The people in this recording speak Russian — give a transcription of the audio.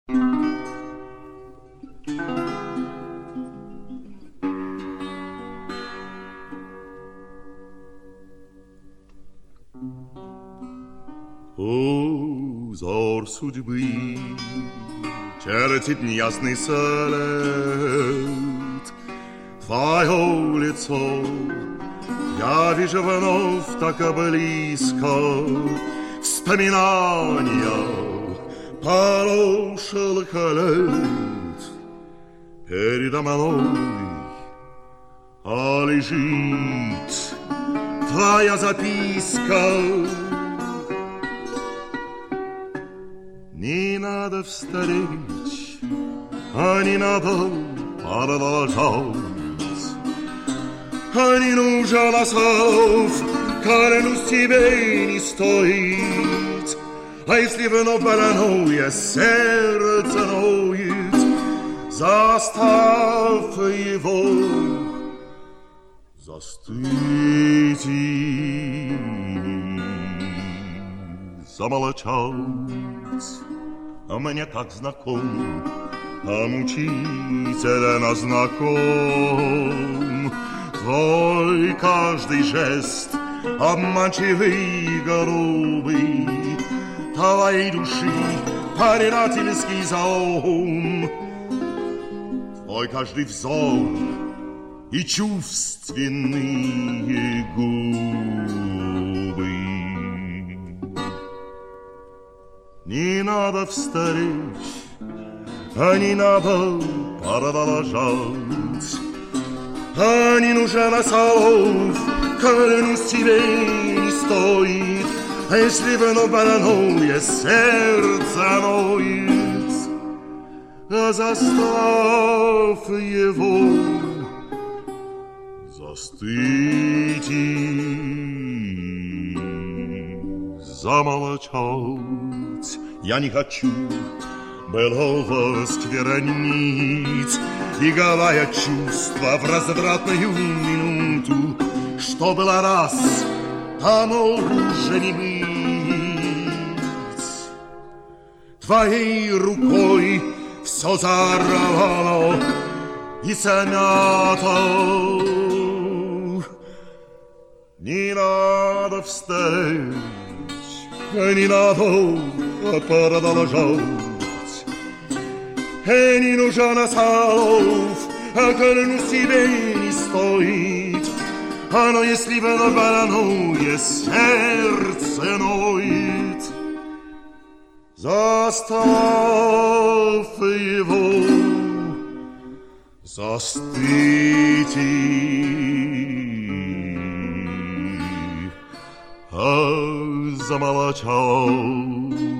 Узор судьбы чертит неясный след. Твое лицо я вижу вновь так близко. Вспоминания прошлых лет передо мной, а лежит твоя записка. Не надо встретить, а не надо продолжать. А не нужен слов, клянусь тебе, не стоит. А если вновь больное сердце ноет, заставь его застыть и замолчать. А мне так знаком, а мучительно знаком твой каждый жест, обманчивый, грубый, твоей души предательский заум, твой каждый взор и чувственные губы. Не надо встреч, а не надо продолжать. А не нужен слов, клянусь тебе, не стоит. А если вновь больное сердце ноет, заставь его застыть и замолчать. Я не хочу былого сквернить, беговая чувства в развратную минуту, что было раз, тому уже не быть. Твоей рукой все зарвало и смято. Не надо встать, не надо продолжать. Не нужен слов, клянусь тебе, не стоит. Но если вновь больное сердце ноет, заставь его застыть и замолчать.